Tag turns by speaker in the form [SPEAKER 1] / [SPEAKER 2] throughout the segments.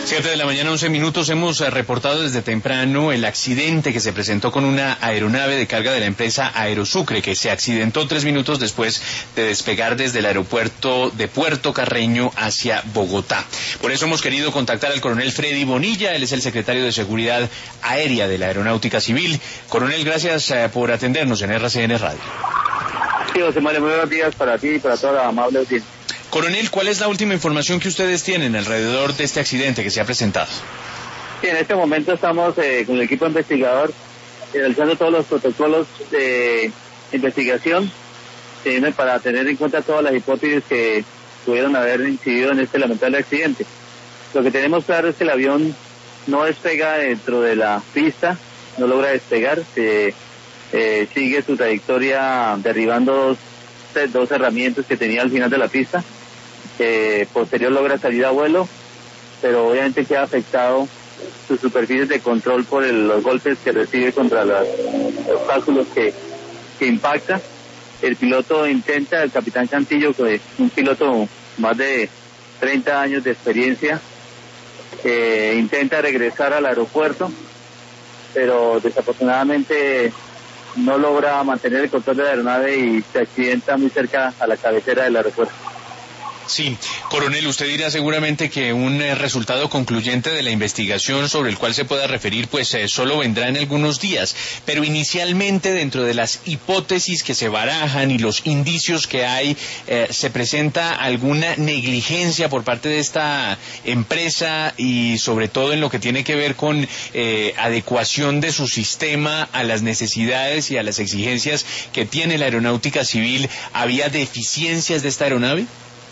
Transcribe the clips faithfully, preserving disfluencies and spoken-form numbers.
[SPEAKER 1] Siete de la mañana, once minutos. Hemos eh, reportado desde temprano el accidente que se presentó con una aeronave de carga de la empresa Aerosucre, que se accidentó tres minutos después de despegar desde el aeropuerto de Puerto Carreño hacia Bogotá. Por eso hemos querido contactar al coronel Freddy Bonilla. Él es el secretario de Seguridad Aérea de la Aeronáutica Civil. Coronel, gracias eh, por atendernos en R C N Radio.
[SPEAKER 2] Sí, José María, muy buenos días para ti y para toda la amable audiencia.
[SPEAKER 1] Coronel, ¿cuál es la última información que ustedes tienen alrededor de este accidente que se ha presentado?
[SPEAKER 2] Sí, en este momento estamos eh, con el equipo investigador realizando todos los protocolos de investigación eh, para tener en cuenta todas las hipótesis que pudieron haber incidido en este lamentable accidente. Lo que tenemos claro es que el avión no despega dentro de la pista, no logra despegar, se, eh, sigue su trayectoria derribando dos, dos herramientas que tenía al final de la pista. Eh, posterior logra salir a vuelo, pero obviamente queda afectado sus superficies de control por el, los golpes que recibe contra los obstáculos que, que impacta. El piloto intenta, el capitán Cantillo, que es un piloto más de treinta años de experiencia, eh, intenta regresar al aeropuerto, pero desafortunadamente no logra mantener el control de la aeronave y se accidenta muy cerca a la cabecera del aeropuerto.
[SPEAKER 1] Sí, coronel, usted dirá seguramente que un eh, resultado concluyente de la investigación sobre el cual se pueda referir, pues eh, solo vendrá en algunos días, pero inicialmente dentro de las hipótesis que se barajan y los indicios que hay, eh, ¿se presenta alguna negligencia por parte de esta empresa y sobre todo en lo que tiene que ver con eh, adecuación de su sistema a las necesidades y a las exigencias que tiene la aeronáutica civil? ¿Había deficiencias de esta aeronave?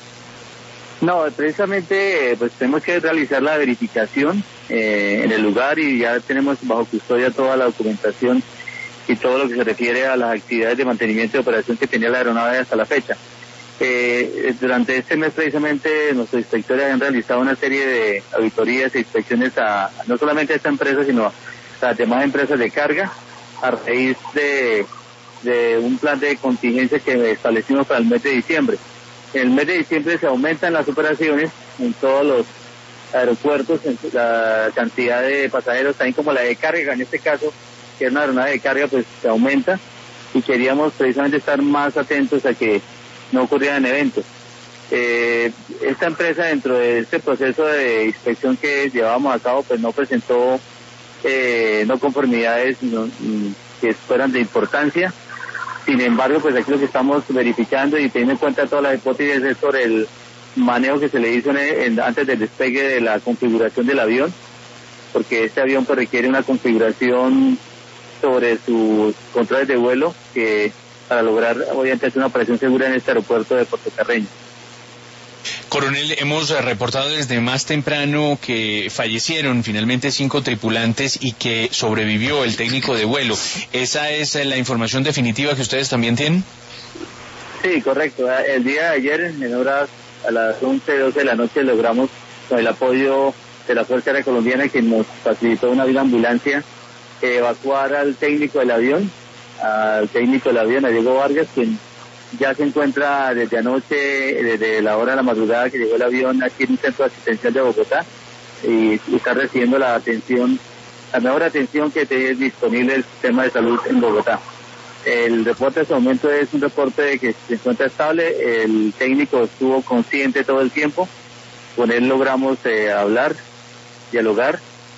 [SPEAKER 2] No, precisamente pues tenemos que realizar la verificación eh, en el lugar y ya tenemos bajo custodia toda la documentación y todo lo que se refiere a las actividades de mantenimiento y operación que tenía la aeronave hasta la fecha. Eh, durante este mes precisamente nuestros inspectores han realizado una serie de auditorías e inspecciones a no solamente a esta empresa sino a las demás empresas de carga a raíz de, de un plan de contingencia que establecimos para el mes de diciembre. En el mes de diciembre se aumentan las operaciones en todos los aeropuertos, en la cantidad de pasajeros, también como la de carga, en este caso, que es una aeronave de carga, pues se aumenta y queríamos precisamente estar más atentos a que no ocurrieran eventos. Eh, esta empresa dentro de este proceso de inspección que llevábamos a cabo, pues no presentó eh, no conformidades no, que fueran de importancia. Sin embargo, pues aquí lo que estamos verificando y teniendo en cuenta todas las hipótesis es sobre el manejo que se le hizo en, en, antes del despegue de la configuración del avión, porque este avión pues requiere una configuración sobre sus controles de vuelo que para lograr obviamente hacer una operación segura en este aeropuerto de Puerto Carreño.
[SPEAKER 1] Coronel, hemos reportado desde más temprano que fallecieron finalmente cinco tripulantes y que sobrevivió el técnico de vuelo. ¿Esa es la información definitiva que ustedes también tienen?
[SPEAKER 2] Sí, correcto. El día de ayer, en horas a las once, doce de la noche, logramos, con el apoyo de la Fuerza Aérea Colombiana, que nos facilitó una ambulancia, evacuar al técnico del avión, al técnico del avión, a Diego Vargas, quien ya se encuentra desde anoche, desde la hora de la madrugada que llegó el avión aquí en un centro asistencial de Bogotá y está recibiendo la atención, la mejor atención que tiene disponible el sistema de salud en Bogotá. El reporte de este momento es un reporte de que se encuentra estable, el técnico estuvo consciente todo el tiempo, con él logramos eh, hablar, dialogar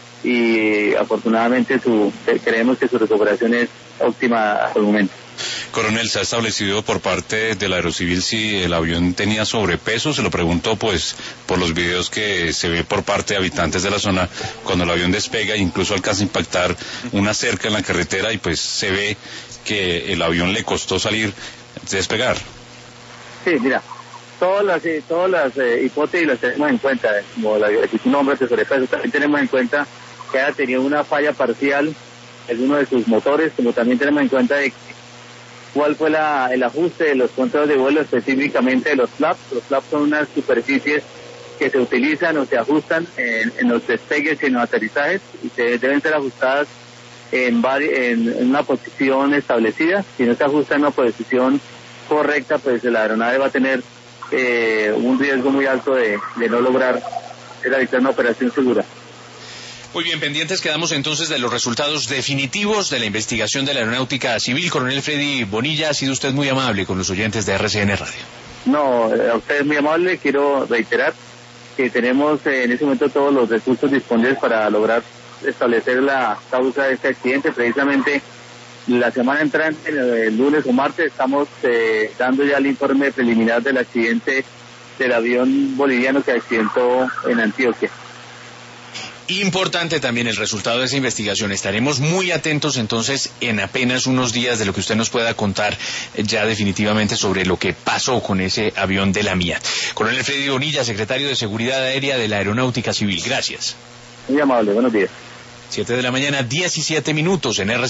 [SPEAKER 2] y afortunadamente su, creemos que su recuperación es óptima hasta el momento.
[SPEAKER 3] Coronel, ¿se ha establecido por parte de la Aerocivil si el avión tenía sobrepeso? Se lo pregunto pues por los videos que se ve por parte de habitantes de la zona cuando el avión despega e incluso alcanza a impactar una cerca en la carretera y pues se ve que el avión le costó salir, despegar.
[SPEAKER 2] Sí, mira, todas las, todas las eh, hipótesis las tenemos en cuenta, como la que su nombre de sobrepeso, también tenemos en cuenta que haya tenido una falla parcial en uno de sus motores, como también tenemos en cuenta de cuál fue la, el ajuste de los controles de vuelo, específicamente de los flaps. Los flaps son unas superficies que se utilizan o se ajustan en, en los despegues y en los aterrizajes y se deben ser ajustadas en, en, en una posición establecida. Si no se ajusta en una posición correcta, pues la aeronave va a tener eh, un riesgo muy alto de, de no lograr realizar una operación segura.
[SPEAKER 1] Muy bien, pendientes quedamos entonces de los resultados definitivos de la investigación de la Aeronáutica Civil. Coronel Freddy Bonilla, ha sido usted muy amable con los oyentes de R C N Radio.
[SPEAKER 2] No, a usted es muy amable. Quiero reiterar que tenemos eh, en este momento todos los recursos disponibles para lograr establecer la causa de este accidente. Precisamente la semana entrante, el lunes o martes, estamos eh, dando ya el informe preliminar del accidente del avión boliviano que accidentó en Antioquia.
[SPEAKER 1] Importante también el resultado de esa investigación. Estaremos muy atentos entonces en apenas unos días de lo que usted nos pueda contar ya definitivamente sobre lo que pasó con ese avión de la mía. Coronel Freddy Bonilla, secretario de Seguridad Aérea de la Aeronáutica Civil. Gracias.
[SPEAKER 2] Muy amable, buenos días.
[SPEAKER 1] Siete de la mañana, diecisiete minutos en R C N.